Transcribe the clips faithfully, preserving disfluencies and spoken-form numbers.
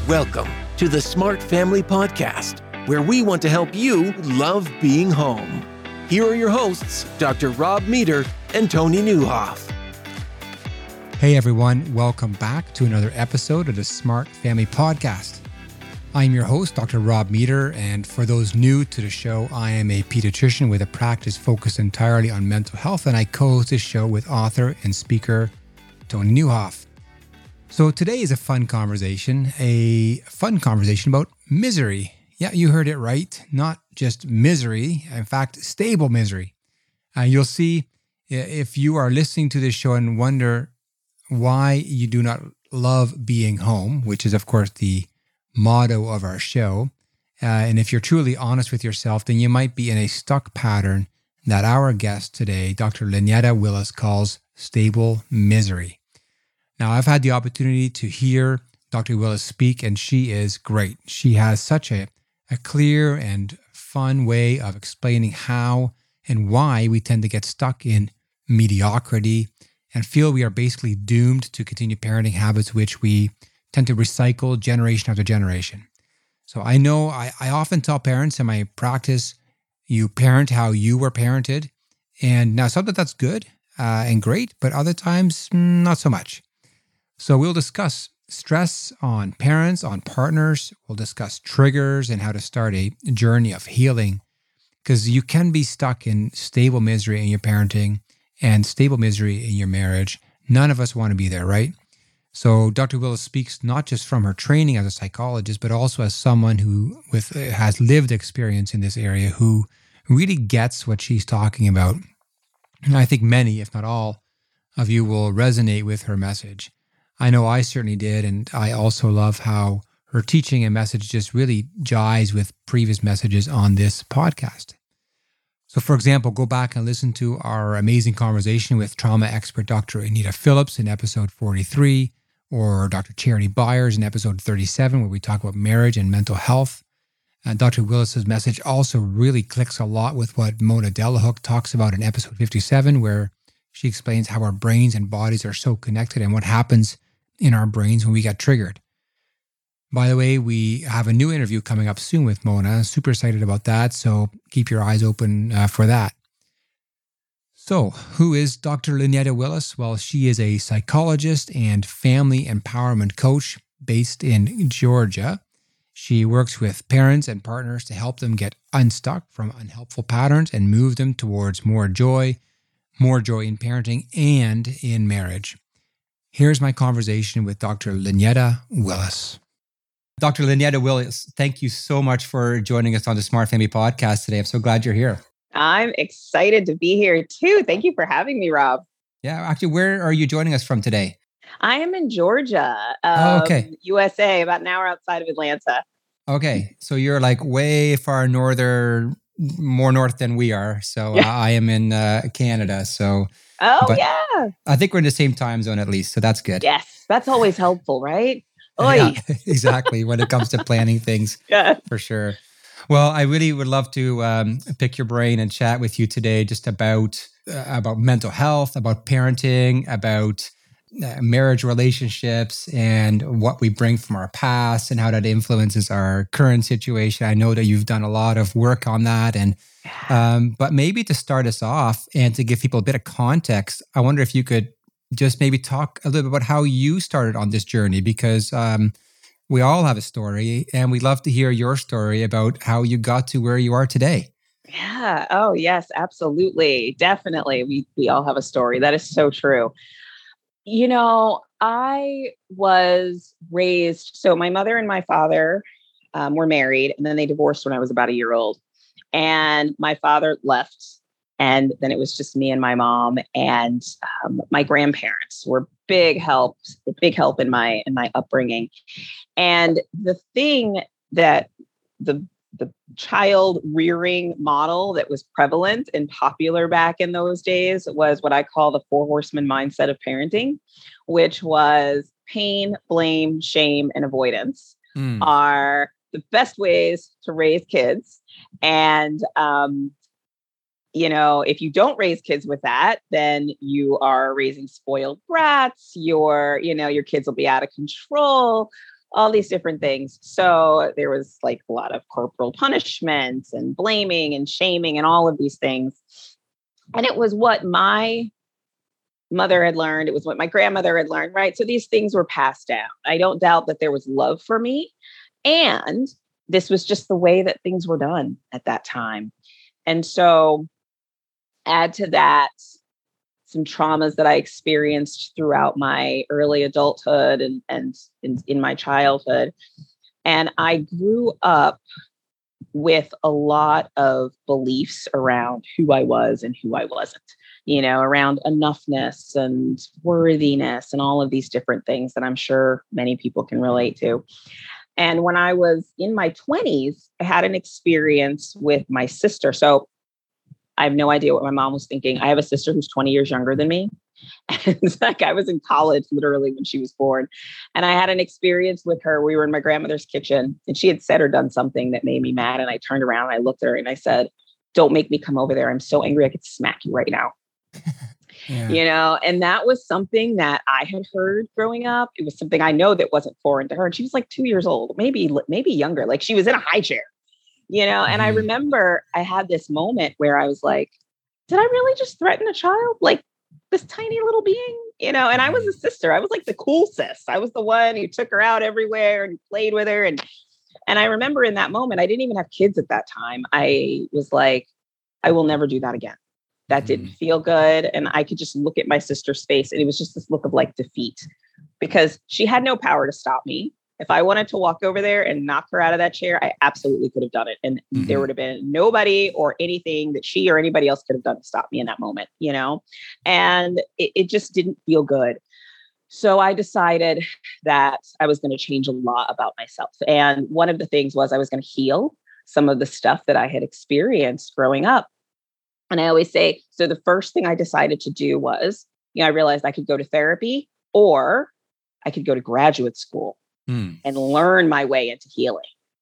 Welcome to the Smart Family Podcast, where we want to help you love being home. Here are your hosts, Doctor Rob Meter and Tony Nieuwhof. Hey everyone, welcome back to another episode of the Smart Family Podcast. I'm your host, Doctor Rob Meter, and for those new to the show, I am a pediatrician with a practice focused entirely on mental health, and I co-host this show with author and speaker Tony Nieuwhof. So today is a fun conversation, a fun conversation about misery. Yeah, you heard it right. Not just misery, in fact, stable misery. Uh, you'll see if you are listening to this show and wonder why you do not love being home, which is, of course, the motto of our show. Uh, and if you're truly honest with yourself, then you might be in a stuck pattern that our guest today, Doctor Lynetta Willis, calls stable misery. Now, I've had the opportunity to hear Doctor Willis speak, and she is great. She has such a, a clear and fun way of explaining how and why we tend to get stuck in mediocrity and feel we are basically doomed to continue parenting habits which we tend to recycle generation after generation. So I know I, I often tell parents in my practice, you parent how you were parented. And now sometimes that's good uh, and great, but other times, not so much. So we'll discuss stress on parents, on partners. We'll discuss triggers and how to start a journey of healing, because you can be stuck in stable misery in your parenting and stable misery in your marriage. None of us want to be there, right? So Doctor Willis speaks not just from her training as a psychologist, but also as someone who with has lived experience in this area, who really gets what she's talking about. And I think many, if not all, of you will resonate with her message. I know I certainly did, and I also love how her teaching and message just really jives with previous messages on this podcast. So, for example, go back and listen to our amazing conversation with trauma expert Doctor Anita Phillips in episode forty-three, or Doctor Charity Byers in episode thirty-seven, where we talk about marriage and mental health. And Doctor Willis's message also really clicks a lot with what Mona Delahooke talks about in episode fifty-seven, where she explains how our brains and bodies are so connected and what happens in our brains when we get triggered. By the way, we have a new interview coming up soon with Mona. Super excited about that, so keep your eyes open uh, for that. So, who is Doctor Lynetta Willis? Well, she is a psychologist and family empowerment coach based in Georgia. She works with parents and partners to help them get unstuck from unhelpful patterns and move them towards more joy, more joy in parenting and in marriage. Here's my conversation with Doctor Lynetta Willis. Doctor Lynetta Willis, thank you so much for joining us on the Smart Family Podcast today. I'm so glad you're here. I'm excited to be here too. Thank you for having me, Rob. Yeah, actually, where are you joining us from today? I am in Georgia, um, oh, okay. U S A, about an hour outside of Atlanta. Okay, so you're like way far northern, more north than we are. So uh, I am in uh, Canada. So oh yeah, I think we're in the same time zone at least. So that's good. Yes, that's always helpful, right? Oy. Yeah, exactly. When it comes to planning things, yeah. For sure. Well, I really would love to um, pick your brain and chat with you today just about uh, about mental health, about parenting, about uh, marriage relationships, and what we bring from our past and how that influences our current situation. I know that you've done a lot of work on that, and um, but maybe to start us off and to give people a bit of context, I wonder if you could just maybe talk a little bit about how you started on this journey, because um, we all have a story, and we'd love to hear your story about how you got to where you are today. Yeah. Oh, yes, absolutely. Definitely. We we all have a story. That is so true. You know, I was raised, so my mother and my father um, were married, and then they divorced when I was about a year old. And my father left, and then it was just me and my mom, and um, my grandparents were big help, big help in my in my upbringing. And the thing that the the child rearing model that was prevalent and popular back in those days was what I call the four horsemen mindset of parenting, which was pain, blame, shame, and avoidance mm. are the best ways to raise kids. And, um, you know, if you don't raise kids with that, then you are raising spoiled brats. Your, you know, your kids will be out of control. all these different things. So there was like a lot of corporal punishments and blaming and shaming and all of these things. And it was what my mother had learned. It was what my grandmother had learned, right? So these things were passed down. I don't doubt that there was love for me. And this was just the way that things were done at that time. And so add to that some traumas that I experienced throughout my early adulthood and, and in, in my childhood. And I grew up with a lot of beliefs around who I was and who I wasn't, you know, around enoughness and worthiness and all of these different things that I'm sure many people can relate to. And when I was in my twenties, I had an experience with my sister. So I have no idea what my mom was thinking. I have a sister who's twenty years younger than me. And it's like I was in college literally when she was born. And I had an experience with her. We were in my grandmother's kitchen and she had said or done something that made me mad. And I turned around and I looked at her and I said, don't make me come over there. I'm so angry. I could smack you right now. Yeah. You know, and that was something that I had heard growing up. It was something I know that wasn't foreign to her. And she was like two years old, maybe, maybe younger. Like she was in a high chair, you know, and I remember I had this moment where I was like, did I really just threaten a child? Like this tiny little being, you know, and I was a sister. I was like the cool sis. I was the one who took her out everywhere and played with her. And, and I remember in that moment, I didn't even have kids at that time. I was like, I will never do that again. That didn't feel good. And I could just look at my sister's face and it was just this look of like defeat because she had no power to stop me. If I wanted to walk over there and knock her out of that chair, I absolutely could have done it. And mm-hmm. there would have been nobody or anything that she or anybody else could have done to stop me in that moment, you know? And it, it just didn't feel good. So I decided that I was going to change a lot about myself. And one of the things was I was going to heal some of the stuff that I had experienced growing up. And I always say, so the first thing I decided to do was, you know, I realized I could go to therapy or I could go to graduate school mm. and learn my way into healing.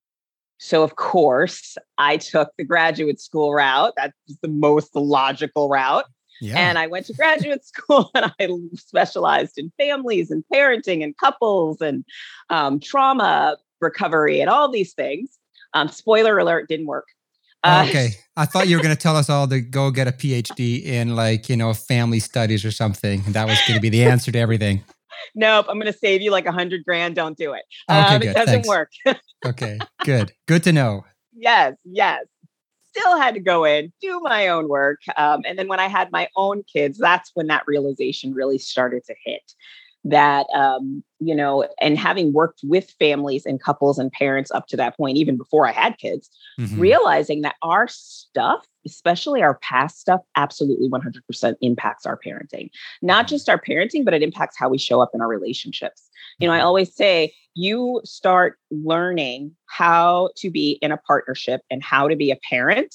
So of course, I took the graduate school route. That's the most logical route. Yeah. And I went to graduate school and I specialized in families and parenting and couples and um, trauma recovery and all these things. Um, spoiler alert, didn't work. Uh, okay. I thought you were going to tell us all to go get a P H D in like, you know, family studies or something. And that was going to be the answer to everything. Nope. I'm going to save you like a hundred grand. Don't do it. Okay, um, good. It doesn't Thanks. work. Okay, good. Good to know. Yes. Yes. Still had to go in, do my own work. Um, and then when I had my own kids, that's when that realization really started to hit. That, um, you know, and having worked with families and couples and parents up to that point, even before I had kids, mm-hmm. realizing that our stuff, especially our past stuff, absolutely one hundred percent impacts our parenting. Not just our parenting, but it impacts how we show up in our relationships. You know, I always say you start learning how to be in a partnership and how to be a parent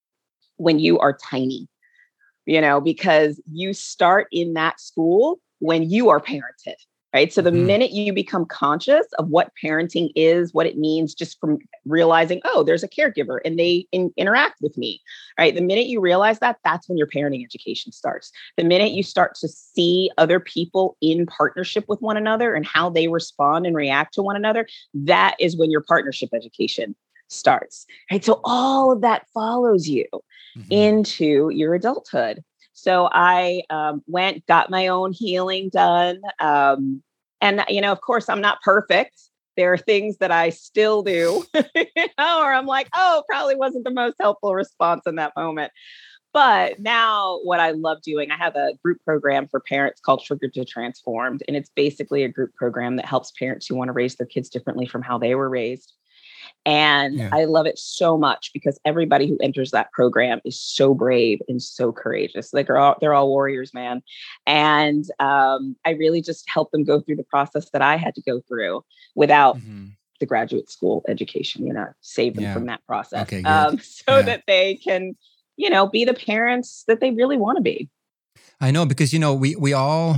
when you are tiny, you know, because you start in that school when you are parented, right? So the mm-hmm. minute you become conscious of what parenting is, what it means, just from realizing, oh, there's a caregiver and they in- interact with me, right? The minute you realize that, that's when your parenting education starts. The minute you start to see other people in partnership with one another and how they respond and react to one another, that is when your partnership education starts, right? So all of that follows you mm-hmm. into your adulthood. So I um, went, got my own healing done. Um, and, you know, of course, I'm not perfect. There are things that I still do, you know, or I'm like, oh, probably wasn't the most helpful response in that moment. But now what I love doing, I have a group program for parents called Triggered to Transformed. And it's basically a group program that helps parents who want to raise their kids differently from how they were raised. And yeah. I love it so much because everybody who enters that program is so brave and so courageous. Like they're all, they're all warriors, man. And um, I really just help them go through the process that I had to go through without mm-hmm. the graduate school education, you know, save them yeah. from that process okay, um, so yeah. that they can, you know, be the parents that they really want to be. I know, because, you know, we, we all,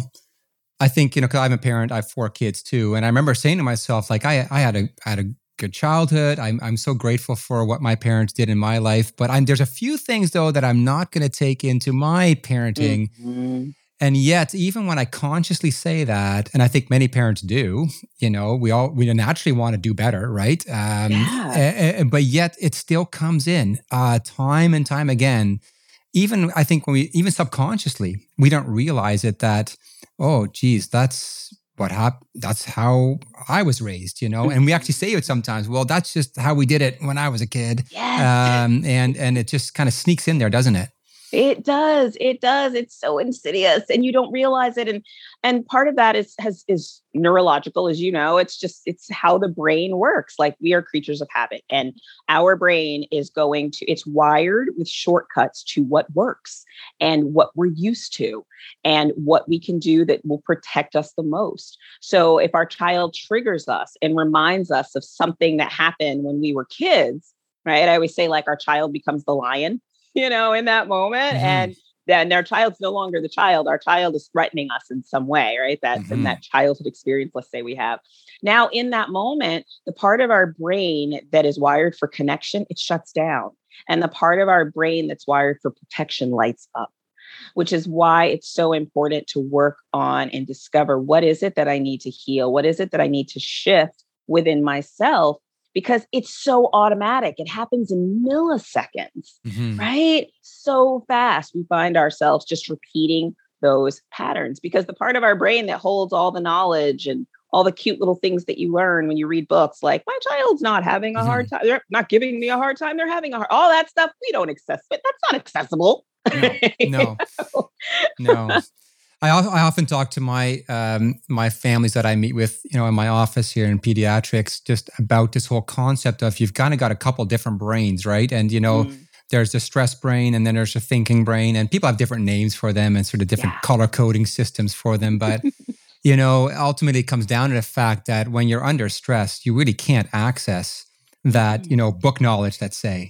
I think, you know, cause I'm a parent, I have four kids too. And I remember saying to myself, like, I, I had a, I had a, good childhood. I'm I'm so grateful for what my parents did in my life. But I'm, there's a few things, though, that I'm not going to take into my parenting. Mm-hmm. And yet, even when I consciously say that, and I think many parents do, you know, we all, we naturally want to do better, right? Um, Yeah. a- a- but yet it still comes in uh, time and time again. Even, I think when we, even subconsciously, we don't realize it that, oh, geez, that's what happened. That's how I was raised, you know? And we actually say it sometimes, well, that's just how we did it when I was a kid. Yes. Um, and, and it just kind of sneaks in there, doesn't it? It does. It does. It's so insidious and you don't realize it. And and part of that is has is neurological, as you know. It's just it's how the brain works. Like we are creatures of habit. And our brain is going to, it's wired with shortcuts to what works and what we're used to and what we can do that will protect us the most. So if our child triggers us and reminds us of something that happened when we were kids, right? I always say like our child becomes the lion, you know, in that moment. Mm-hmm. And then our child's no longer the child. Our child is threatening us in some way, right? That Mm-hmm. in that childhood experience, let's say we have. Now, in that moment, the part of our brain that is wired for connection, it shuts down. And the part of our brain that's wired for protection lights up, which is why it's so important to work on and discover what is it that I need to heal? What is it that I need to shift within myself? Because it's so automatic. It happens in milliseconds, Mm-hmm. right? So fast. We find ourselves just repeating those patterns because the part of our brain that holds all the knowledge and all the cute little things that you learn when you read books, like my child's not having a Mm-hmm. hard time. They're not giving me a hard time. They're having a hard, all that stuff. We don't access it. That's not accessible. No, no, no. I, I often talk to my um, my families that I meet with, you know, in my office here in pediatrics, just about this whole concept of you've kind of got a couple different brains, right? And you know, Mm. there's the stress brain, and then there's the thinking brain, and people have different names for them and sort of different Yeah. color coding systems for them. But you know, ultimately, it comes down to the fact that when you're under stress, you really can't access that, you know, book knowledge, let's say.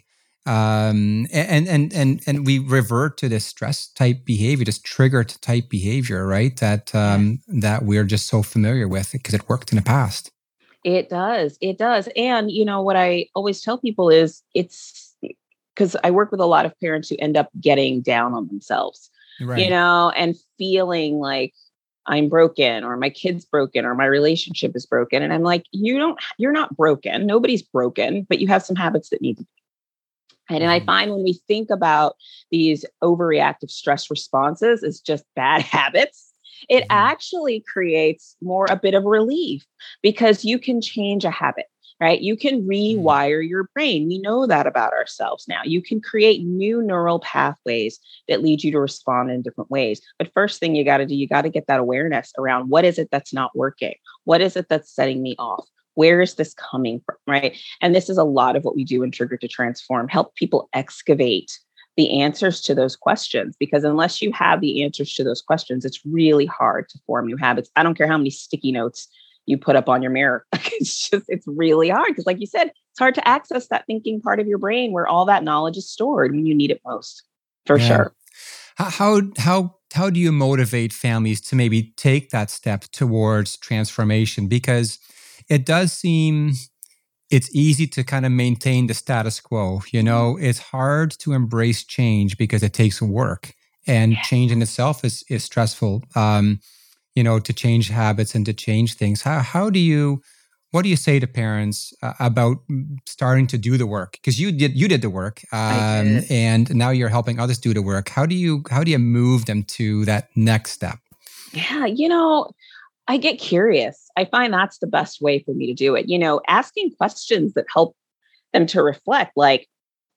Um, and, and, and, and we revert to this stress type behavior, this trigger type behavior, right? That, um, Yes. that we're just so familiar with because it worked in the past. It does. It does. And, you know, what I always tell people is it's because I work with a lot of parents who end up getting down on themselves, Right. you know, and feeling like I'm broken or my kid's broken or my relationship is broken. And I'm like, you don't, you're not broken. Nobody's broken, but you have some habits that need to. And, and I find when we think about these overreactive stress responses as just bad habits, it Mhm. actually creates more a bit of relief because you can change a habit, right? You can rewire your brain. We know that about ourselves now. You can create new neural pathways that lead you to respond in different ways. But first thing you got to do, you got to get that awareness around what is it that's not working? What is it that's setting me off? Where is this coming from, right? And this is a lot of what we do in Trigger to Transform, help people excavate the answers to those questions. Because unless you have the answers to those questions, it's really hard to form new habits. I don't care how many sticky notes you put up on your mirror. It's just, it's really hard. Because like you said, it's hard to access that thinking part of your brain where all that knowledge is stored when you need it most, for Yeah. sure. How, how, how do you motivate families to maybe take that step towards transformation? Because it does seem it's easy to kind of maintain the status quo. You know, it's hard to embrace change because it takes work, and Yeah. change in itself is is stressful. Um, you know, to change habits and to change things. How how do you? What do you say to parents uh, about starting to do the work? Because you did you did the work, I um, did. and now you're helping others do the work. How do you how do you move them to that next step? Yeah, you know, I get curious. I find that's the best way for me to do it. You know, asking questions that help them to reflect, like,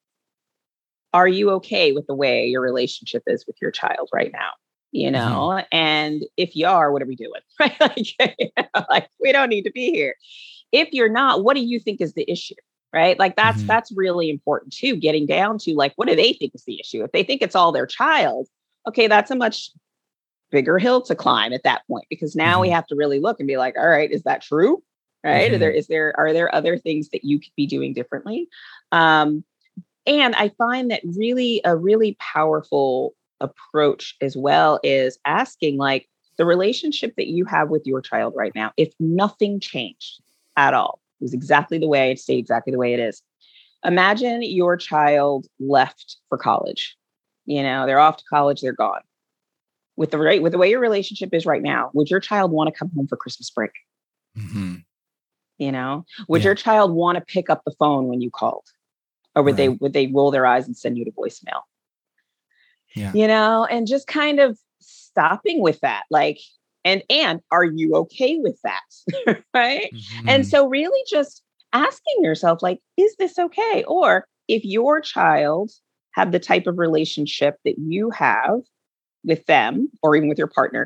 are you okay with the way your relationship is with your child right now? You know, Mm-hmm. and if you are, what are we doing? Right? Like, you know, like we don't need to be here. If you're not, what do you think is the issue? Right? Like that's Mm-hmm. that's really important too, getting down to like, what do they think is the issue? If they think it's all their child, okay, that's a much bigger hill to climb at that point, because now Mm-hmm. we have to really look and be like, all right, is that true? Right? Mm-hmm. Are there, is there, are there other things that you could be doing differently? Um, and I find that really a really powerful approach as well is asking like the relationship that you have with your child right now, if nothing changed at all, it was exactly the way, stay exactly the way it is. Imagine your child left for college. You know, they're off to college, they're gone. with the right, with the way your relationship is right now, would your child want to come home for Christmas break? Mm-hmm. You know, would Yeah. your child want to pick up the phone when you called? Or would Right. they, would they roll their eyes and send you to voicemail? Yeah. You know, and just kind of stopping with that, like, and, and are you okay with that? Right. Mm-hmm. And so really just asking yourself, like, is this okay? Or if your child had the type of relationship that you have with them, or even with your partner,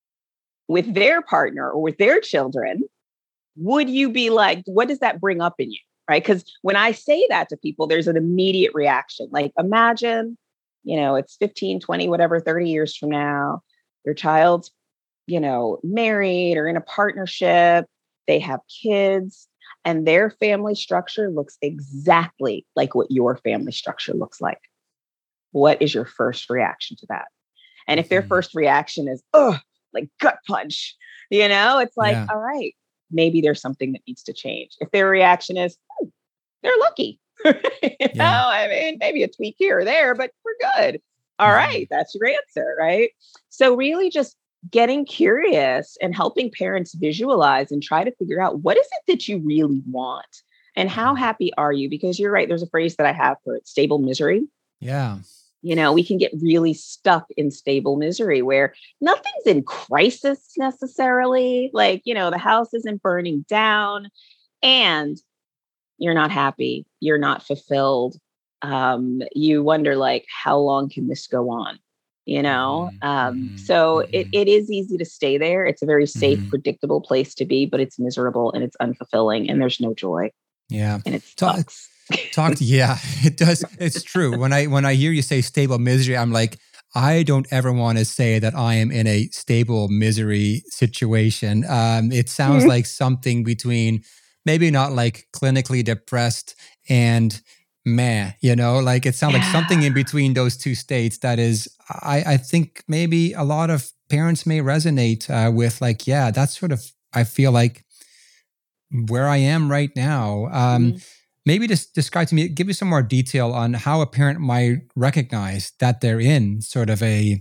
with their partner or with their children, would you be like, what does that bring up in you? Right. Because when I say that to people, there's an immediate reaction. Like, imagine, you know, it's fifteen, twenty, whatever, thirty years from now, your child's, you know, married or in a partnership, they have kids, and their family structure looks exactly like what your family structure looks like. What is your first reaction to that? And if their Mhm. first reaction is, oh, like gut punch, you know, it's like, Yeah. all right, maybe there's something that needs to change. If their reaction is, oh, they're lucky, you Yeah. know, I mean, maybe a tweak here or there, but we're good. All Mhm. right, that's your answer, right? So really just getting curious and helping parents visualize and try to figure out, what is it that you really want? And how Mhm. happy are you? Because you're right, there's a phrase that I have for it, stable misery. Yeah. You know, we can get really stuck in stable misery where nothing's in crisis necessarily. Like, you know, the house isn't burning down and you're not happy. You're not fulfilled. Um, you wonder, like, how long can this go on? You know? Mhm. Um, Mhm. so it, Mhm. it is easy to stay there. It's a very safe, Mhm. predictable place to be, but it's miserable and it's unfulfilling and there's no joy Yeah. and it Ta- sucks. Talk to, yeah, it does. It's true. When I when I hear you say stable misery, I'm like, I don't ever want to say that I am in a stable misery situation. Um, it sounds like something between maybe not like clinically depressed and meh, you know, like it sounds like something in between those two states that is, I, I think maybe a lot of parents may resonate uh, with, like, yeah, that's sort of, I feel like where I am right now. Um, Mhm. Maybe just describe to me, give me some more detail on how a parent might recognize that they're in sort of a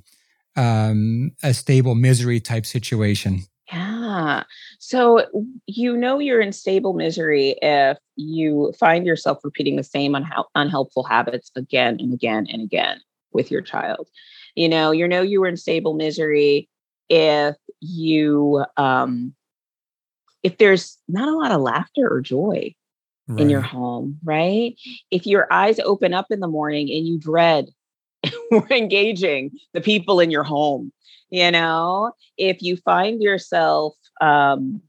um, a stable misery type situation. Yeah. So you know you're in stable misery if you find yourself repeating the same unhel- unhelpful habits again and again and again with your child. You know, you know you were in stable misery if you um if there's not a lot of laughter or joy in your Right. home, right? If your eyes open up in the morning and you dread engaging the people in your home, you know, if you find yourself, um,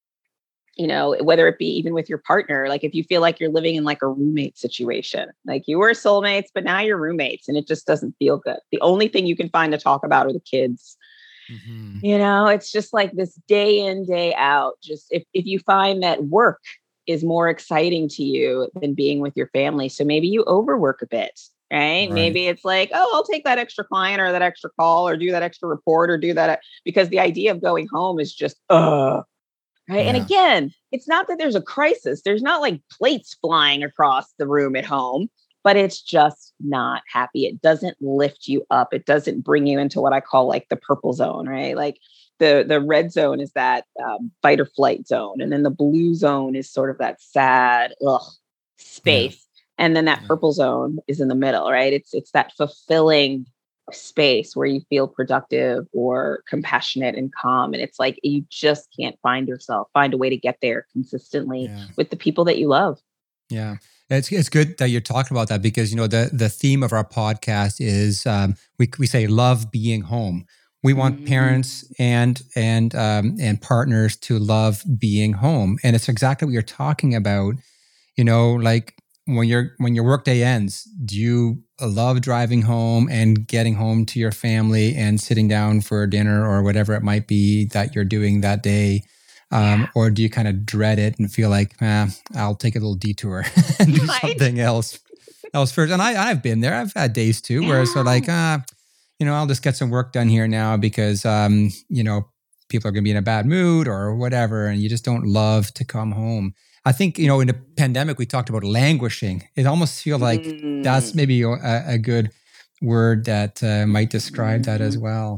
you know, whether it be even with your partner, like if you feel like you're living in like a roommate situation, like you were soulmates, but now you're roommates and it just doesn't feel good. The only thing you can find to talk about are the kids. Mm-hmm. You know, it's just like this day in, day out. Just if, if you find that work is more exciting to you than being with your family. So maybe you overwork a bit, right? Right. Maybe it's like, oh, I'll take that extra client or that extra call or do that extra report or do that. Because the idea of going home is just, uh, right. And Yeah. again, it's not that there's a crisis. There's not like plates flying across the room at home, but it's just not happy. It doesn't lift you up. It doesn't bring you into what I call like the purple zone, right? Like the, the red zone is that um, fight or flight zone. And then the blue zone is sort of that sad ugh, space. Yeah. And then that Yeah. purple zone is in the middle, right? It's, it's that fulfilling space where you feel productive or compassionate and calm. And it's like, you just can't find yourself, find a way to get there consistently Yeah. with the people that you love. Yeah. It's it's good that you're talking about that because, you know, the, the theme of our podcast is um, we we say love being home. We want Mm-hmm. parents and and um, and partners to love being home, and it's exactly what you're talking about. You know, like when your when your workday ends, do you love driving home and getting home to your family and sitting down for dinner or whatever it might be that you're doing that day? Um, Yeah. Or do you kind of dread it and feel like, eh, I'll take a little detour and do Right. something else else first? And I, I've been there. I've had days too where it's sort of like, ah, you know, I'll just get some work done here now because, um, you know, people are going to be in a bad mood or whatever, and you just don't love to come home. I think, you know, in the pandemic, we talked about languishing. It almost feels like Mm. that's maybe a, a good word that uh, might describe that as Mhm. well.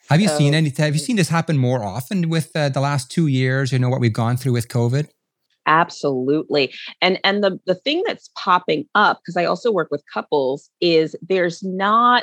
Have you So, seen any, have you seen this happen more often with uh, the last two years, you know, what we've gone through with COVID? absolutely. And and the the thing that's popping up, because I also work with couples, is there's not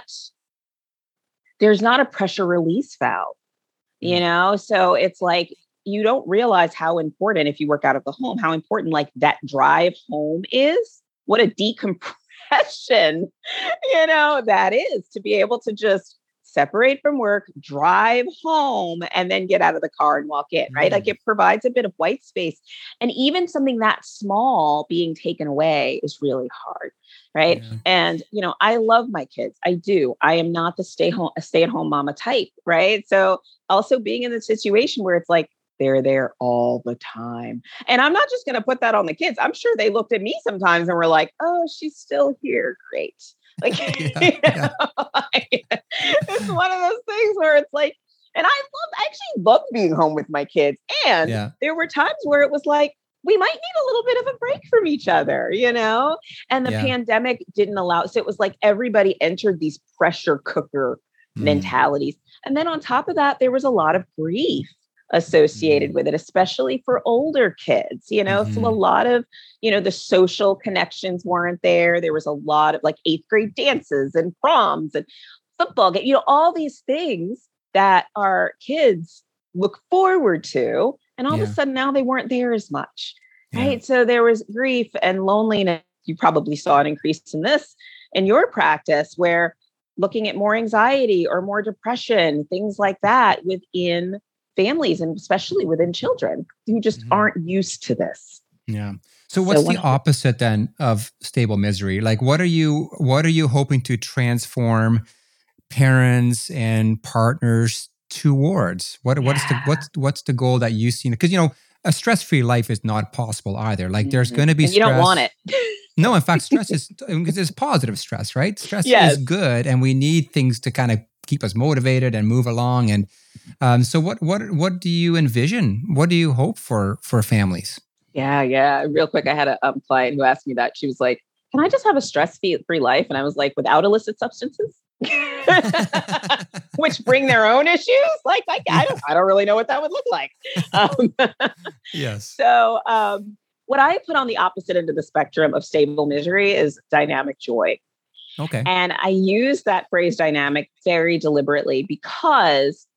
there's not a pressure release valve, you Mm. know? So it's like you don't realize how important, if you work out of the home, how important like that drive home is. What a decompression, you know, that is, to be able to just separate from work, drive home, and then get out of the car and walk in, right? Like Mm. it provides a bit of white space. And even something that small being taken away is really hard, right? Yeah. And, you know, I love my kids. I do. I am not the stay home, a stay at home mama type, right? So also being in the situation where it's like, they're there all the time. And I'm not just going to put that on the kids. I'm sure they looked at me sometimes and were like, oh, she's still here. Great. Like, Yeah, you yeah. know, like, it's one of those things where it's like, and I love, I actually love being home with my kids. And Yeah. there were times where it was like, we might need a little bit of a break from each other, you know? And the Yeah. pandemic didn't allow, so it was like everybody entered these pressure cooker Mm. mentalities. And then on top of that, there was a lot of grief associated Mm. with it, especially for older kids, you know, so a Mhm. lot of, you know, the social connections weren't there. There was a lot of like eighth grade dances and proms and football, ga- you know, all these things that our kids look forward to. And all of Yeah. a sudden now they weren't there as much, Yeah. right? So there was grief and loneliness. You probably saw an increase in this in your practice, where looking at more anxiety or more depression, things like that within families, and especially within children who just Mhm. aren't used to this. Yeah. So So what's one the hundred opposite then of stable misery? Like what are you what are you hoping to transform parents and partners towards? What what is the Yeah. what's what's the goal that you see? Because you know, a stress-free life is not possible either. Like there's Mhm. going to be And you don't want stress. it. No, in fact, stress is because it's positive stress, right? Stress is Yes. good, and we need things to kind of keep us motivated and move along. And um, so, what what what do you envision? What do you hope for for families? Yeah, yeah. Real quick, I had a um, client who asked me that. She was like, "Can I just have a stress-free life?" And I was like, "Without illicit substances?" Which bring their own issues. Like, like I don't, I don't really know what that would look like. Um, Yes. so, um, what I put on the opposite end of the spectrum of stable misery is dynamic joy. Okay. And I use that phrase dynamic very deliberately because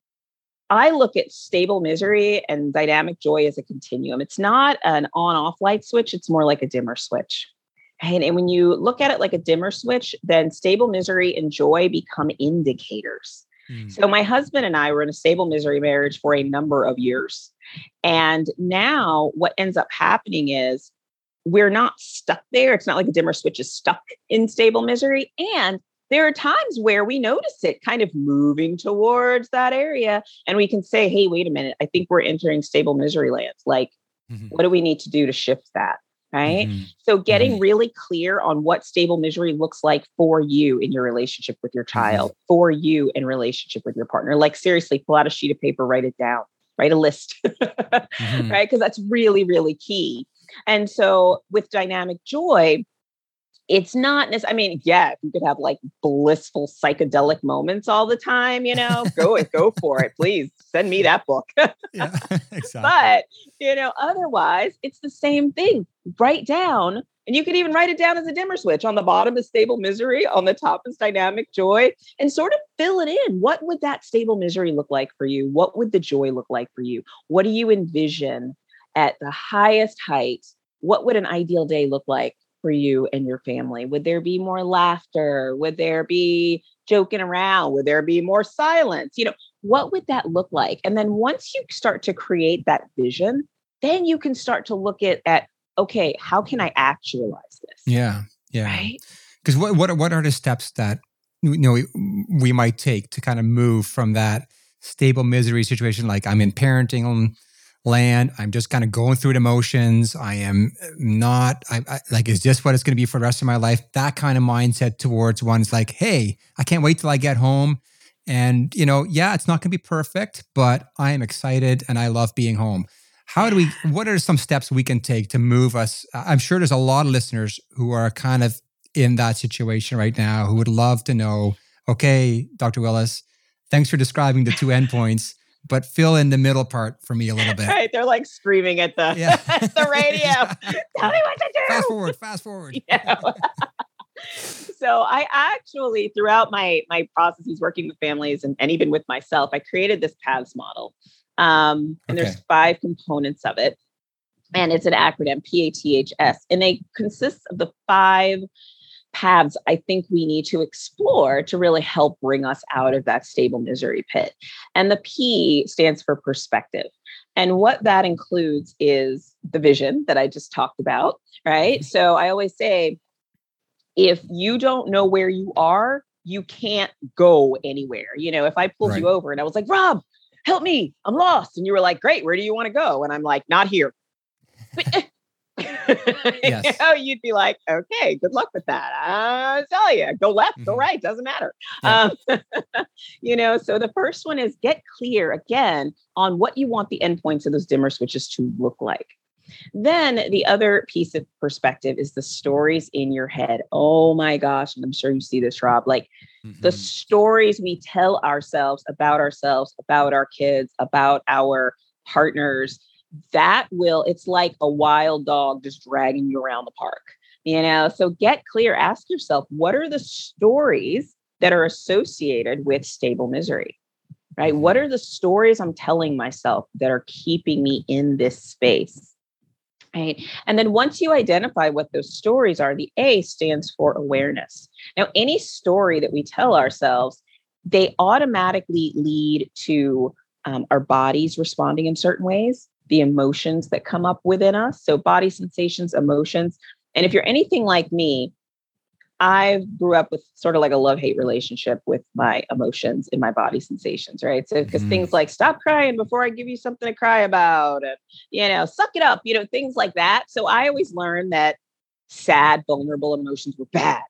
I look at stable misery and dynamic joy as a continuum. It's not an on off light switch, it's more like a dimmer switch. And, and when you look at it like a dimmer switch, then stable misery and joy become indicators. Mm. So my husband and I were in a stable misery marriage for a number of years. And now what ends up happening is we're not stuck there. It's not like a dimmer switch is stuck in stable misery. And there are times where we notice it kind of moving towards that area. And we can say, hey, wait a minute, I think we're entering stable misery land. Like, Mhm. what do we need to do to shift that? Right. Mhm. So getting Mhm. really clear on what stable misery looks like for you in your relationship with your child, for you in relationship with your partner. Like seriously, pull out a sheet of paper, write it down, write a list, Mhm. right? Because that's really, really key. And so with dynamic joy, it's not, nec- I mean, yeah, if you could have like blissful psychedelic moments all the time, you know, go it, go for it. Please send me that book. Yeah, exactly. But, you know, otherwise it's the same thing. Write down, and you could even write it down as a dimmer switch. On the bottom is stable misery, on the top is dynamic joy, and sort of fill it in. What would that stable misery look like for you? What would the joy look like for you? What do you envision at the highest height? What would an ideal day look like for you and your family? Would there be more laughter? Would there be joking around? Would there be more silence? You know, what would that look like? And then once you start to create that vision, then you can start to look at, at okay, how can I actualize this? Yeah, yeah. Right? Because what what what are the steps that you know we, we might take to kind of move from that stable misery situation? Like I'm in parenting land, I'm just kind of going through the motions. I am not I, I like is this what it's going to be for the rest of my life? That kind of mindset towards one's like, hey, I can't wait till I get home. And you know, yeah, it's not going to be perfect, but I am excited and I love being home. How do we, what are some steps we can take to move us? I'm sure there's a lot of listeners who are kind of in that situation right now who would love to know, okay, Doctor Willis, Thanks for describing the two endpoints, but fill in the middle part for me a little bit. Right. They're like screaming at the, Yeah. at the radio. Yeah. Tell me what to do. Fast forward, fast forward. Yeah. So I actually, throughout my my processes working with families and, and even with myself, I created this PATHS model. Um, and Okay. there's five components of it. And it's an acronym, P A T H S. And they consist of the five paths I think we need to explore to really help bring us out of that stable misery pit. And the P stands for perspective. And what that includes is the vision that I just talked about, right? So I always say, if you don't know where you are, you can't go anywhere. You know, if I pulled Right. you over and I was like, Rob, help me, I'm lost. And you were like, great, where do you want to go? And I'm like, not here. Yes. You know, you'd be like, okay, good luck with that. I'll tell you, go left, go Mhm. right, doesn't matter. Yeah. Um, you know, so the first one is get clear again on what you want the endpoints of those dimmer switches to look like. Then the other piece of perspective is the stories in your head. Oh my gosh. And I'm sure you see this, Rob, like the Mhm. stories we tell ourselves about ourselves, about our kids, about our partners, that will, it's like a wild dog just dragging you around the park, you know? So get clear, ask yourself, what are the stories that are associated with stable misery, right? What are the stories I'm telling myself that are keeping me in this space? Right. And then once you identify what those stories are, the A stands for awareness. Now, any story that we tell ourselves, they automatically lead to um, our bodies responding in certain ways, the emotions that come up within us. So body sensations, emotions. And if you're anything like me, I grew up with sort of like a love-hate relationship with my emotions and my body sensations, right? So because Mhm. things like stop crying before I give you something to cry about, and, you know, suck it up, you know, things like that. So I always learned that sad, vulnerable emotions were bad,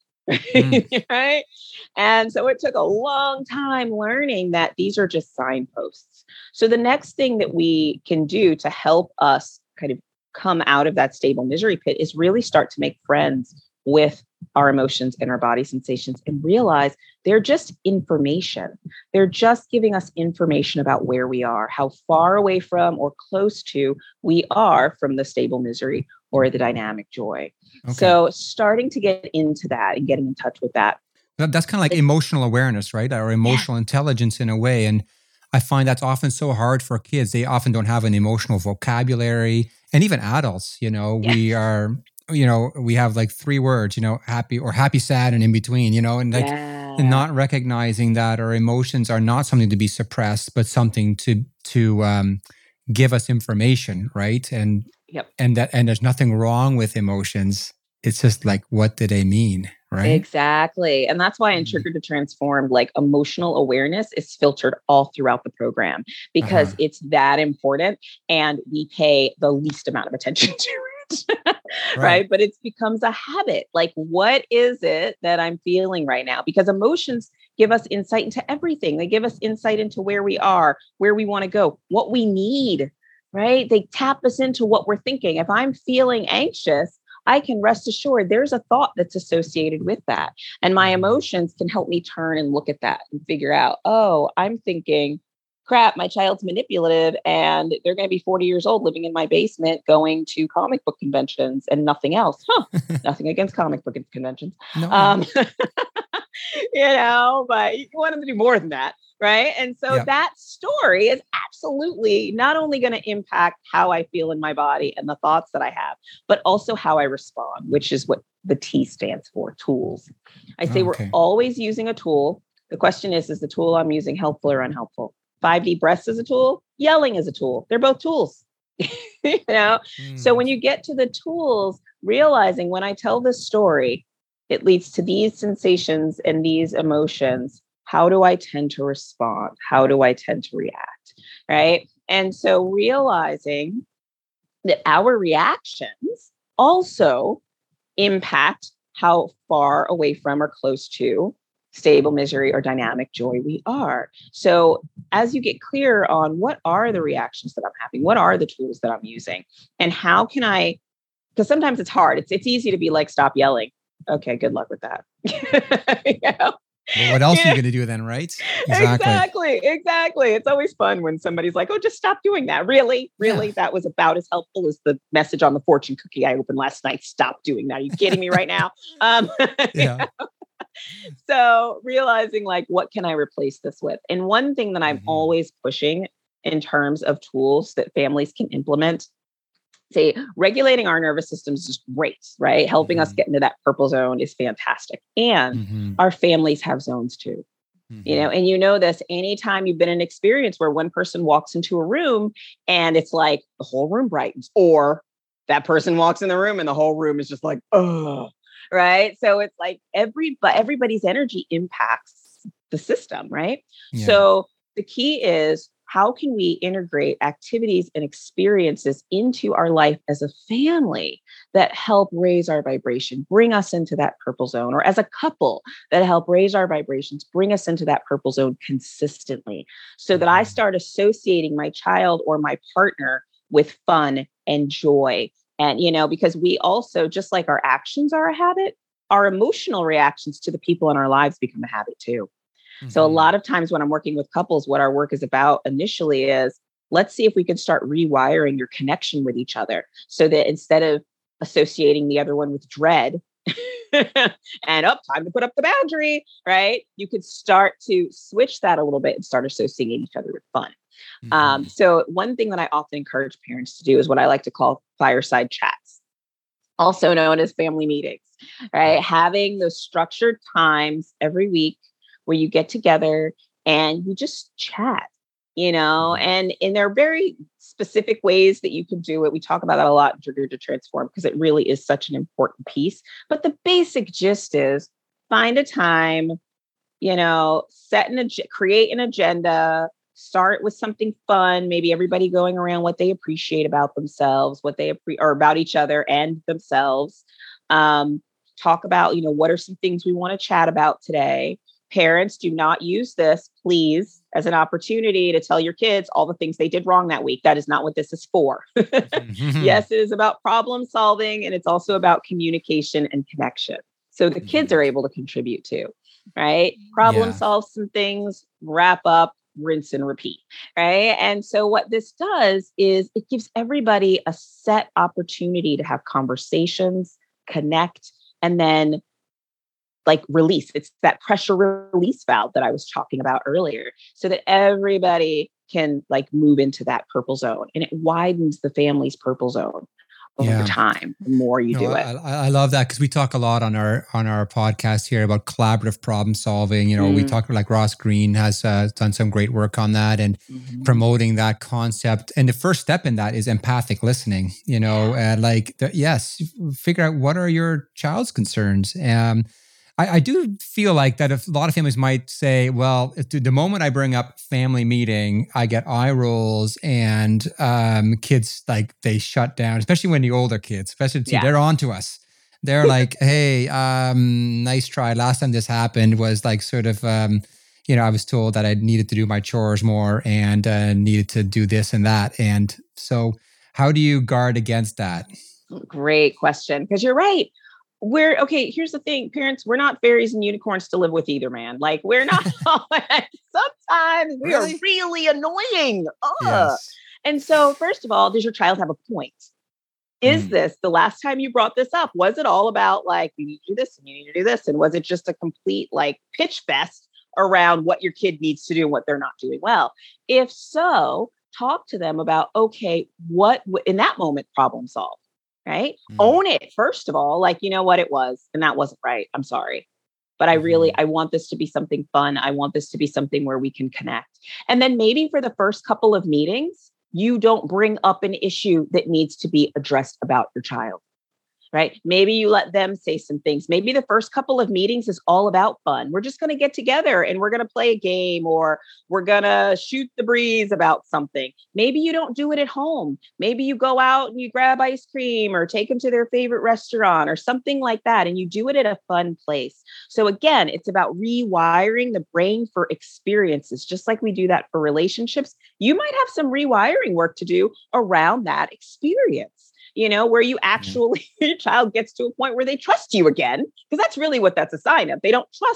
Mm. right? And so it took a long time learning that these are just signposts. So the next thing that we can do to help us kind of come out of that stable misery pit is really start to make friends with our emotions and our body sensations and realize they're just information. They're just giving us information about where we are, how far away from or close to we are from the stable misery or the dynamic joy. Okay. So starting to get into that and getting in touch with that. That- That's kind of like emotional awareness, right? Or emotional intelligence in a way. And I find that's often so hard for kids. They often don't have an emotional vocabulary. And even adults, you know, Yeah. we are, you know, we have like three words, you know, happy or happy, sad, and in between, you know, and like Yeah. and not recognizing that our emotions are not something to be suppressed, but something to to um, give us information, right? And Yep. and that and there's nothing wrong with emotions. It's just like, what do they mean, right? Exactly. And that's why in Mhm. Trigger to Transform, like emotional awareness is filtered all throughout the program because Uh-huh. it's that important and we pay the least amount of attention to it. right. Right. But it becomes a habit. Like, what is it that I'm feeling right now? Because emotions give us insight into everything. They give us insight into where we are, where we want to go, what we need, right? They tap us into what we're thinking. If I'm feeling anxious, I can rest assured there's a thought that's associated with that. And my emotions can help me turn and look at that and figure out, oh, I'm thinking, crap, my child's manipulative and they're going to be forty years old living in my basement going to comic book conventions and nothing else. Huh. Nothing against comic book conventions. No, no. Um, you know, but you want them to do more than that. Right. And so Yeah. that story is absolutely not only going to impact how I feel in my body and the thoughts that I have, but also how I respond, which is what the T stands for, tools. I say Okay. we're always using a tool. The question is, is the tool I'm using helpful or unhelpful? five D breaths is a tool. Yelling is a tool. They're both tools. you know? So Mm. when you get to the tools, realizing when I tell this story, it leads to these sensations and these emotions. How do I tend to respond? How do I tend to react? Right. And so realizing that our reactions also impact how far away from or close to stable misery or dynamic joy we are. So as you get clear on what are the reactions that I'm having, what are the tools that I'm using, and how can I, because sometimes it's hard. It's it's easy to be like, stop yelling. Okay, good luck with that. you know? Well, what else are you going to do then, right? Exactly. exactly. Exactly. It's always fun when somebody's like, oh, just stop doing that. Really? Really? Yeah. That was about as helpful as the message on the fortune cookie I opened last night. Stop doing that. Are you kidding me right now? Um, yeah. So realizing like, what can I replace this with? And one thing that I'm mm-hmm. always pushing in terms of tools that families can implement, say regulating our nervous systems is great, right? Helping mm-hmm. us get into that purple zone is fantastic. And mm-hmm. our families have zones too. Mm-hmm. You know, and you know this, anytime you've been in an experience where one person walks into a room and it's like the whole room brightens, or that person walks in the room and the whole room is just like, oh, right. So it's like every, but everybody's energy impacts the system, right? Yeah. So the key is, how can we integrate activities and experiences into our life as a family that help raise our vibration, bring us into that purple zone, or as a couple that help raise our vibrations, bring us into that purple zone consistently, so that I start associating my child or my partner with fun and joy. And, you know, because we also, just like our actions are a habit, our emotional reactions to the people in our lives become a habit too. So a lot of times when I'm working with couples, what our work is about initially is, let's see if we can start rewiring your connection with each other, so that instead of associating the other one with dread and up oh, time to put up the boundary, right? You could start to switch that a little bit and start associating each other with fun. Mm-hmm. Um, so one thing that I often encourage parents to do is what I like to call fireside chats, also known as family meetings, right? Having those structured times every week where you get together and you just chat, you know, and, and there are very specific ways that you can do it. We talk about that a lot in Trigger to Transform, because it really is such an important piece. But the basic gist is, find a time, you know, set an ag- create an agenda, start with something fun, maybe everybody going around what they appreciate about themselves, what they appre- or about each other and themselves. Um, talk about, you know, what are some things we want to chat about today? Parents, do not use this, please, as an opportunity to tell your kids all the things they did wrong that week. That is not what this is for. Mm-hmm. Yes, it is about problem solving, and it's also about communication and connection. So the kids are able to contribute too, right? Problem yeah. solve some things, wrap up, rinse and repeat, right? And so what this does is it gives everybody a set opportunity to have conversations, connect, and then like release. It's that pressure release valve that I was talking about earlier, so that everybody can like move into that purple zone, and it widens the family's purple zone over yeah. time. The more you no, do it. I, I love that, because we talk a lot on our on our podcast here about collaborative problem solving. You know, mm. we talk like Ross Green has uh, done some great work on that, and mm-hmm. promoting that concept. And the first step in that is empathic listening. You know, uh, like the, yes, figure out what are your child's concerns. Um, I, I do feel like that if a lot of families might say, well, if the moment I bring up family meeting, I get eye rolls, and um, kids, like, they shut down, especially when the older kids, especially yeah. they're on to us. They're like, hey, um, nice try. Last time this happened was like sort of, um, you know, I was told that I needed to do my chores more and uh, needed to do this and that. And so how do you guard against that? Great question. Because you're right. We're okay. Here's the thing, parents, we're not fairies and unicorns to live with either, man. Like, we're not, sometimes we really? are really annoying. Yes. And so first of all, does your child have a point? Is mm. this the last time you brought this up? Was it all about like, you need to do this and you need to do this? And was it just a complete like pitch fest around what your kid needs to do and what they're not doing well? If so, talk to them about, okay, what in that moment, problem solve. Right? Mm. Own it. First of all, like, you know what, it was, and that wasn't right. I'm sorry. But I really, I want this to be something fun. I want this to be something where we can connect. And then maybe for the first couple of meetings, you don't bring up an issue that needs to be addressed about your child. Right? Maybe you let them say some things. Maybe the first couple of meetings is all about fun. We're just going to get together and we're going to play a game, or we're going to shoot the breeze about something. Maybe you don't do it at home. Maybe you go out and you grab ice cream or take them to their favorite restaurant or something like that. And you do it at a fun place. So again, it's about rewiring the brain for experiences, just like we do that for relationships. You might have some rewiring work to do around that experience. You know, where you actually, your child gets to a point where they trust you again, because that's really what that's a sign of. They don't trust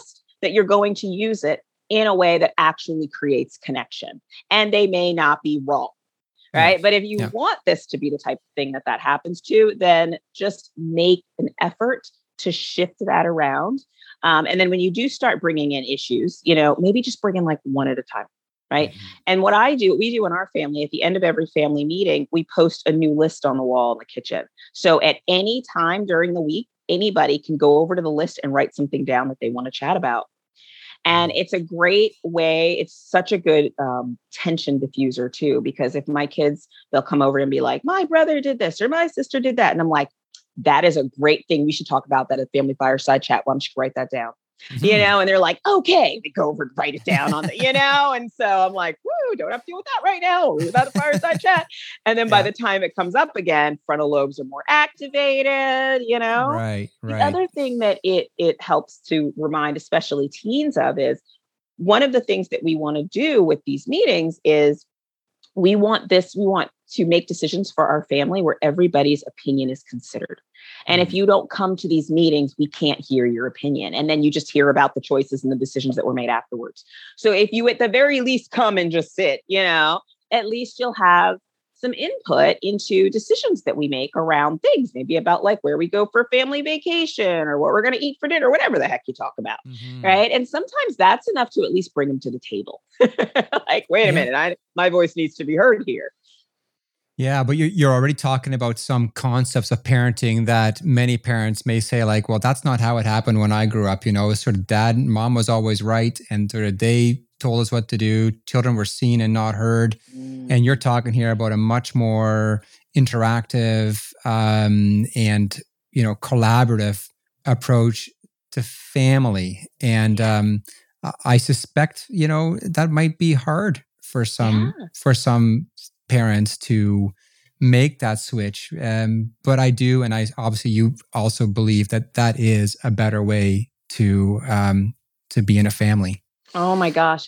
that you're going to use it in a way that actually creates connection. And they may not be wrong. Right. Yeah. But if you yeah. want this to be the type of thing that that happens to, then just make an effort to shift that around. Um, and then when you do start bringing in issues, you know, maybe just bring in like one at a time. Right. Mm-hmm. And what I do, what we do in our family, at the end of every family meeting, we post a new list on the wall in the kitchen. So at any time during the week, anybody can go over to the list and write something down that they want to chat about. And it's a great way. It's such a good um, tension diffuser too, because if my kids, they'll come over and be like, my brother did this or my sister did that. And I'm like, that is a great thing. We should talk about that at Family Fireside Chat. Well, I'm just gonna write that down, mm-hmm. you know, and they're like, okay, we go over and write it down on the, you know? And so I'm like, woo, don't have to deal with that right now. We're about the Fireside Chat. And then yeah. by the time it comes up again, frontal lobes are more activated, you know? Right, right. The other thing that it it helps to remind, especially teens of, is one of the things that we want to do with these meetings is we want this, we want to make decisions for our family where everybody's opinion is considered. And if you don't come to these meetings, we can't hear your opinion. And then you just hear about the choices and the decisions that were made afterwards. So if you at the very least come and just sit, you know, at least you'll have some input into decisions that we make around things, maybe about like where we go for family vacation or what we're going to eat for dinner, whatever the heck you talk about. Mm-hmm. Right. And sometimes that's enough to at least bring them to the table. Like, wait a yeah. minute, I, my voice needs to be heard here. Yeah, but you're already talking about some concepts of parenting that many parents may say like, well, that's not how it happened when I grew up. You know, sort of dad and mom was always right. And sort of they told us what to do. Children were seen and not heard. Mm. And you're talking here about a much more interactive um, and, you know, collaborative approach to family. And um, I suspect, you know, that might be hard for some, yeah. for some parents to make that switch. Um, but I do, and I obviously you also believe that that is a better way to um, to be in a family. Oh my gosh.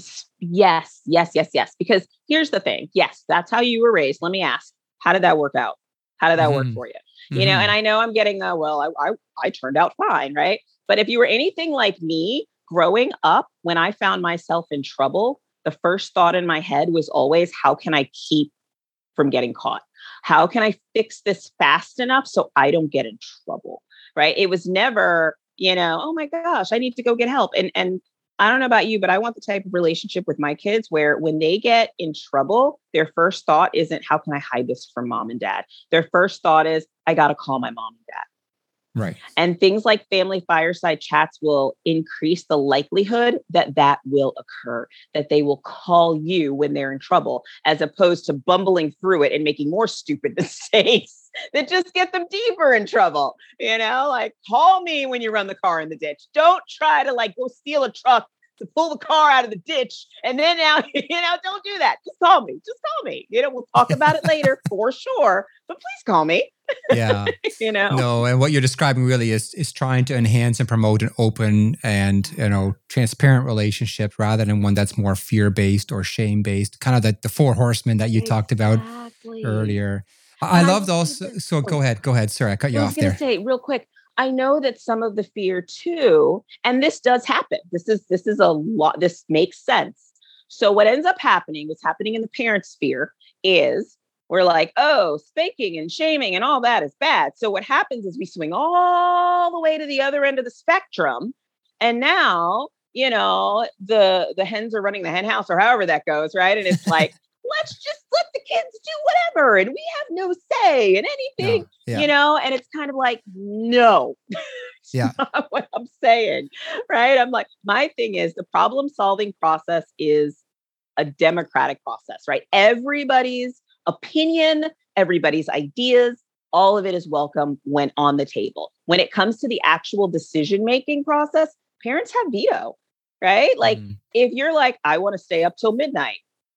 Yes, yes, yes, yes. Because here's the thing. Yes, that's how you were raised. Let me ask, how did that work out? How did that mm-hmm. work for you? You mm-hmm. know, and I know I'm getting the, well, I, I I turned out fine, right? But if you were anything like me, growing up, when I found myself in trouble, the first thought in my head was always, how can I keep from getting caught? How can I fix this fast enough so I don't get in trouble? Right? It was never, you know, oh my gosh, I need to go get help. And and I don't know about you, but I want the type of relationship with my kids where when they get in trouble, their first thought isn't, how can I hide this from mom and dad? Their first thought is, I got to call my mom and dad. Right. And things like Family Fireside Chats will increase the likelihood that that will occur, that they will call you when they're in trouble, as opposed to bumbling through it and making more stupid mistakes that just get them deeper in trouble. You know, like, call me when you run the car in the ditch. Don't try to like go steal a truck to pull the car out of the ditch. And then now, you know, don't do that. Just call me. Just call me. You know, we'll talk about it later for sure, but please call me. Yeah. You know, no. And what you're describing really is, is trying to enhance and promote an open and, you know, transparent relationship rather than one that's more fear-based or shame-based, kind of the, the four horsemen that you exactly. talked about earlier. I, I loved also, so go ahead, go ahead. Sorry, I cut you off there. I was going to say real quick, I know that some of the fear too, and this does happen. This is, this is a lot, this makes sense. So what ends up happening, what's happening in the parent sphere is we're like, oh, spanking and shaming and all that is bad. So what happens is we swing all the way to the other end of the spectrum. And now, you know, the, the hens are running the hen house or however that goes, right? And it's like, let's just let the kids do whatever. And we have no say in anything, no, yeah. you know? And it's kind of like, no, yeah, not what I'm saying, right? I'm like, my thing is the problem solving process is a democratic process, right? Everybody's opinion, everybody's ideas, all of it is welcome when on the table. When it comes to the actual decision-making process, parents have veto, right? Like mm. if you're like, I want to stay up till midnight.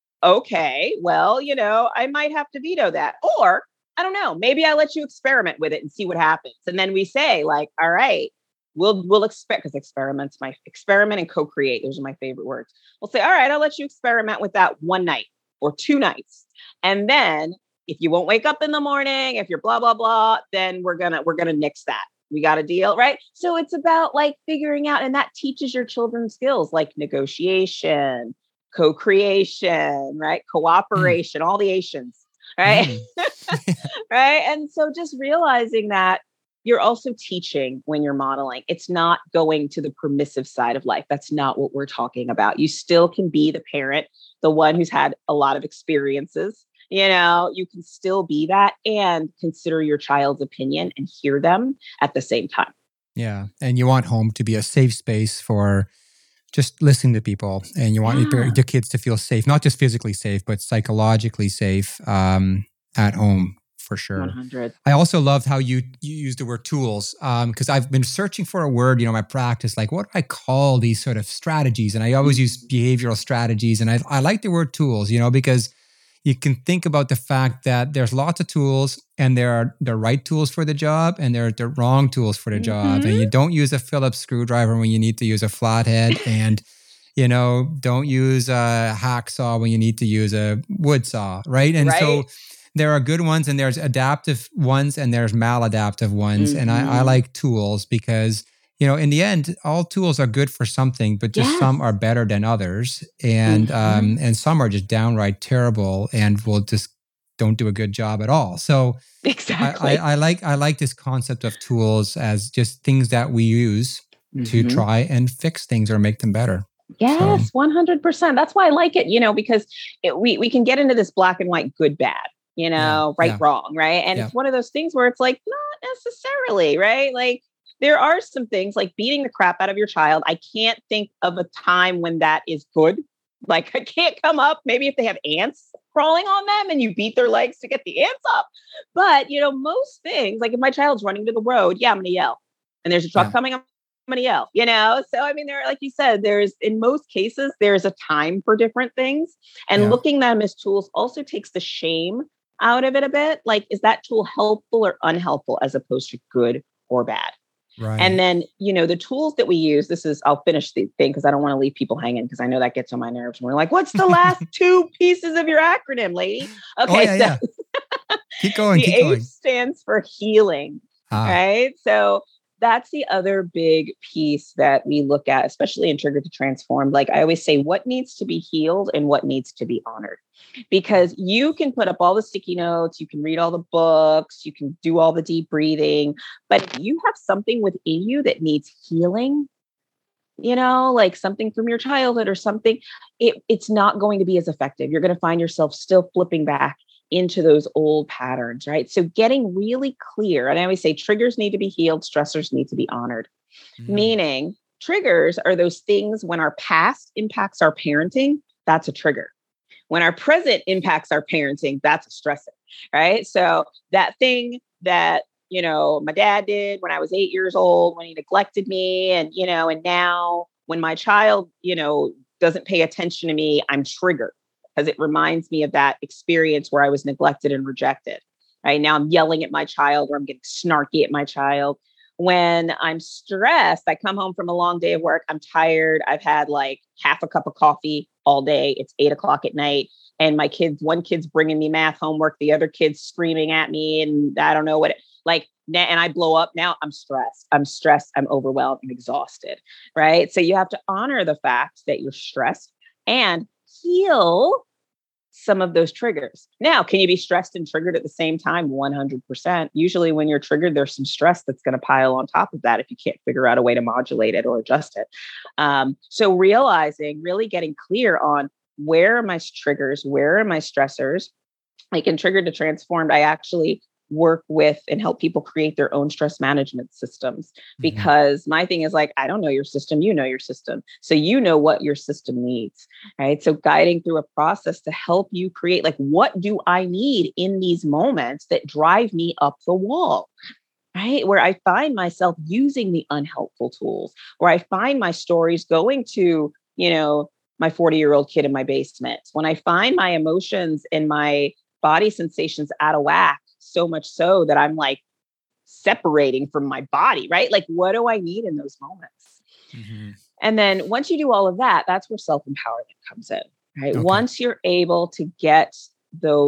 Okay, well, you know, I might have to veto that. Or I don't know, maybe I let you experiment with it and see what happens. And then we say like, all right, we'll, we'll expect, because experiments, my experiment and co-create, those are my favorite words. We'll say, all right, I'll let you experiment with that one night or two nights. And then if you won't wake up in the morning, if you're blah, blah, blah, then we're going to, we're going to nix that. We got a deal, right? So it's about like figuring out, and that teaches your children skills like negotiation, co-creation, right? Cooperation, mm. all the Asians, right? Mm. Right. And so just realizing that you're also teaching when you're modeling. It's not going to the permissive side of life. That's not what we're talking about. You still can be the parent, the one who's had a lot of experiences. You know, you can still be that and consider your child's opinion and hear them at the same time. Yeah. And you want home to be a safe space for just listening to people. And you want yeah. your kids to feel safe, not just physically safe, but psychologically safe um, at home. For sure. one hundred. I also loved how you, you used the word tools because um, I've been searching for a word, you know, my practice, like what do I call these sort of strategies? And I always use behavioral strategies. And I, I like the word tools, you know, because you can think about the fact that there's lots of tools and there are the right tools for the job and there are the wrong tools for the mm-hmm. job. And you don't use a Phillips screwdriver when you need to use a flathead and, you know, don't use a hacksaw when you need to use a wood saw, right? And right. so there are good ones and there's adaptive ones and there's maladaptive ones. Mm-hmm. And I, I like tools because, you know, in the end, all tools are good for something, but just yes. some are better than others. And mm-hmm. um, and some are just downright terrible and will just don't do a good job at all. So exactly. I, I, I like I like this concept of tools as just things that we use mm-hmm. to try and fix things or make them better. Yes, so. one hundred percent. That's why I like it, you know, because it, we, we can get into this black and white, good, bad. You know, yeah, right, yeah. wrong, right? And yeah. it's one of those things where it's like, not necessarily, right? Like there are some things like beating the crap out of your child. I can't think of a time when that is good. Like I can't come up, maybe if they have ants crawling on them and you beat their legs to get the ants up. But, you know, most things, like if my child's running to the road, yeah, I'm going to yell. And there's a truck yeah. coming, I'm going to yell, you know? So, I mean, there, like you said, there's, in most cases, there's a time for different things. And yeah. looking at them as tools also takes the shame out of it a bit. Like, is that tool helpful or unhelpful as opposed to good or bad? Right. And then, you know, the tools that we use, this is, I'll finish the thing because I don't want to leave people hanging because I know that gets on my nerves. And we're like, what's the last two pieces of your acronym, lady? Okay. Oh, yeah, so yeah. keep going, the keep H going. stands for healing, ah. right? So that's the other big piece that we look at, especially in Trigger to Transform. Like I always say, what needs to be healed and what needs to be honored? Because you can put up all the sticky notes, you can read all the books, you can do all the deep breathing, but if you have something within you that needs healing, you know, like something from your childhood or something, it, it's not going to be as effective. You're going to find yourself still flipping back into those old patterns, right? So getting really clear, and I always say triggers need to be healed, stressors need to be honored, mm. meaning triggers are those things when our past impacts our parenting, that's a trigger. When our present impacts our parenting, that's a stressor, right? So that thing that, you know, my dad did when I was eight years old, when he neglected me, and, you know, and now when my child, you know, doesn't pay attention to me, I'm triggered because it reminds me of that experience where I was neglected and rejected, right? Now I'm yelling at my child or I'm getting snarky at my child. When I'm stressed, I come home from a long day of work. I'm tired. I've had like half a cup of coffee all day. It's eight o'clock at night. And my kids, one kid's bringing me math homework. The other kid's screaming at me. And I don't know what it, like, and I blow up. Now I'm stressed. I'm stressed. I'm overwhelmed. I'm exhausted. Right. So you have to honor the fact that you're stressed and heal some of those triggers. Now, can you be stressed and triggered at the same time? one hundred percent. Usually when you're triggered, there's some stress that's going to pile on top of that if you can't figure out a way to modulate it or adjust it. Um, so realizing, really getting clear on where are my triggers? Where are my stressors? Like in Trigger to Transformed, I actually work with and help people create their own stress management systems because mm-hmm. my thing is like, I don't know your system, you know your system. So you know what your system needs, right? So guiding through a process to help you create like, what do I need in these moments that drive me up the wall, right? Where I find myself using the unhelpful tools, where I find my stories going to, you know, my forty year old kid in my basement, when I find my emotions and my body sensations out of whack, so much so that I'm like separating from my body, right? Like, what do I need in those moments? Mm-hmm. And then once you do all of that, that's where self-empowerment comes in, right? Okay. Once you're able to get those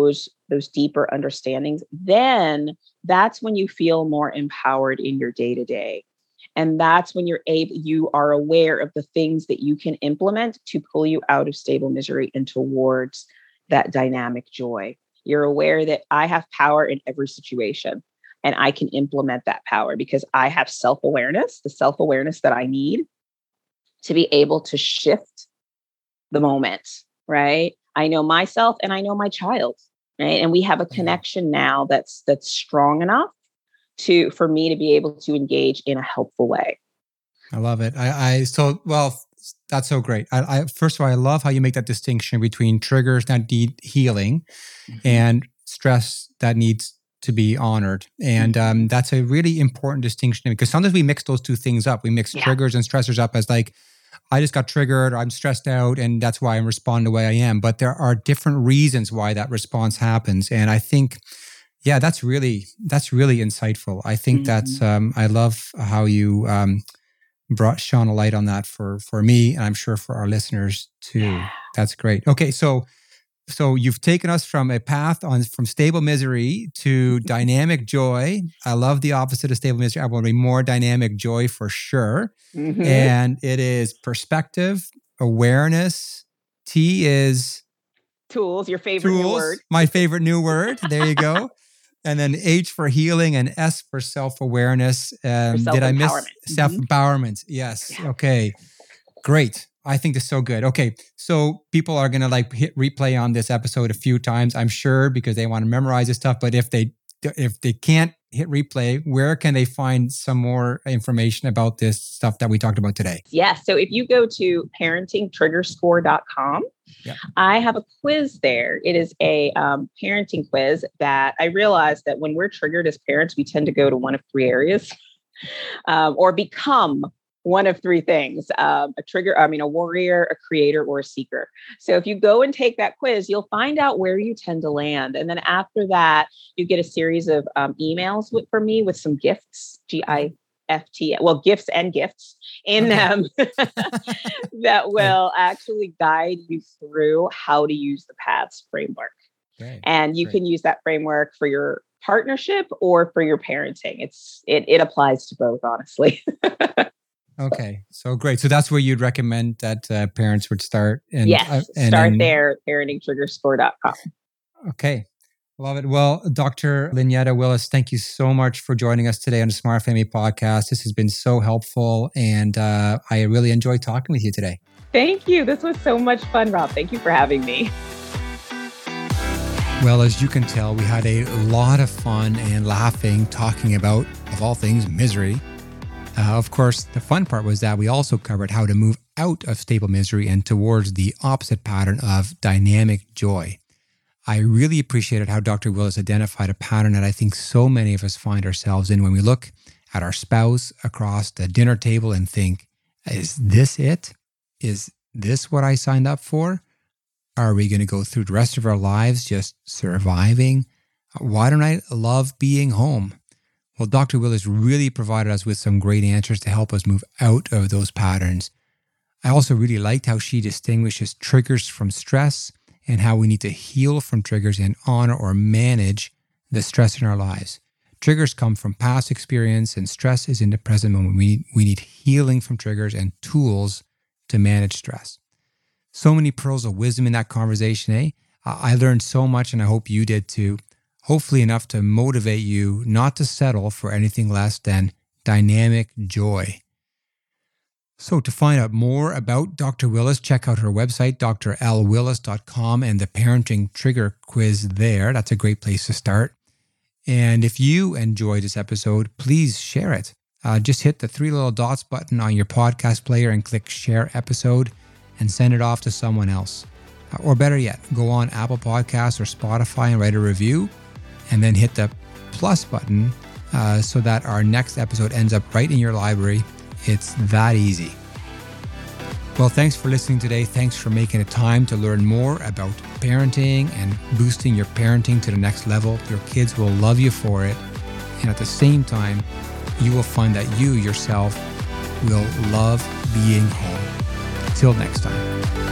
those deeper understandings, then that's when you feel more empowered in your day to day. And that's when you're able, you are aware of the things that you can implement to pull you out of stable misery and towards that dynamic joy. You're aware that I have power in every situation and I can implement that power because I have self-awareness, the self-awareness that I need to be able to shift the moment, right? I know myself and I know my child, right? And we have a connection now that's that's strong enough to for me to be able to engage in a helpful way. I love it. I, I so well, that's so great. I, I first of all, I love how you make that distinction between triggers that need healing mm-hmm. and stress that needs to be honored. And um, that's a really important distinction because sometimes we mix those two things up. We mix yeah. triggers and stressors up as like, I just got triggered or I'm stressed out and that's why I'm responding the way I am. But there are different reasons why that response happens. And I think, yeah, that's really, that's really insightful. I think mm-hmm. that's, um, I love how you um, brought, shone a light on that for, for me and I'm sure for our listeners too. Yeah. That's great. Okay. So, so you've taken us from a path on from stable misery to dynamic joy. I love the opposite of stable misery. I want to be more dynamic joy for sure. Mm-hmm. And it is perspective, awareness. T is tools, your favorite tools, new word. My favorite new word. There you go. And then H for healing and S for self-awareness. Um, for did I miss mm-hmm. self-empowerment? Yes. Yeah. Okay. Great. I think this is so good. Okay. So people are going to like hit replay on this episode a few times, I'm sure, because they want to memorize this stuff. But if they, if they can't hit replay, where can they find some more information about this stuff that we talked about today? Yes. So if you go to parenting trigger score dot com, yeah. I have a quiz there. It is a um, parenting quiz that I realized that when we're triggered as parents, we tend to go to one of three areas um, or become one of three things, um, a trigger, I mean, a warrior, a creator, or a seeker. So if you go and take that quiz, you'll find out where you tend to land. And then after that, you get a series of um, emails with, from me with some gifts, G I F T, well, gifts and gifts in them that will actually guide you through how to use the PATHS framework. Great. And you Great. Can use that framework for your partnership or for your parenting. It's It, it applies to both, honestly. Okay, so great. So that's where you'd recommend that uh, parents would start. And, yes, uh, and start then, there at parenting trigger score dot com. Okay, love it. Well, Doctor Lynetta Willis, thank you so much for joining us today on the Smart Family Podcast. This has been so helpful, and uh, I really enjoyed talking with you today. Thank you. This was so much fun, Rob. Thank you for having me. Well, as you can tell, we had a lot of fun and laughing talking about, of all things, misery. Uh, of course, the fun part was that we also covered how to move out of stable misery and towards the opposite pattern of dynamic joy. I really appreciated how Doctor Willis identified a pattern that I think so many of us find ourselves in when we look at our spouse across the dinner table and think, is this it? Is this what I signed up for? Are we going to go through the rest of our lives just surviving? Why don't I love being home? Well, Doctor Willis really provided us with some great answers to help us move out of those patterns. I also really liked how she distinguishes triggers from stress and how we need to heal from triggers and honor or manage the stress in our lives. Triggers come from past experience and stress is in the present moment. We need, we need healing from triggers and tools to manage stress. So many pearls of wisdom in that conversation, eh? I learned so much and I hope you did too. Hopefully enough to motivate you not to settle for anything less than dynamic joy. So to find out more about Doctor Willis, check out her website, d r l willis dot com, and the Parenting Trigger quiz there. That's a great place to start. And if you enjoyed this episode, please share it. Uh, just hit the three little dots button on your podcast player and click Share Episode and send it off to someone else. Uh, or better yet, go on Apple Podcasts or Spotify and write a review. And then hit the plus button uh, so that our next episode ends up right in your library. It's that easy. Well, thanks for listening today. Thanks for making a time to learn more about parenting and boosting your parenting to the next level. Your kids will love you for it. And at the same time, you will find that you yourself will love being home. Till next time.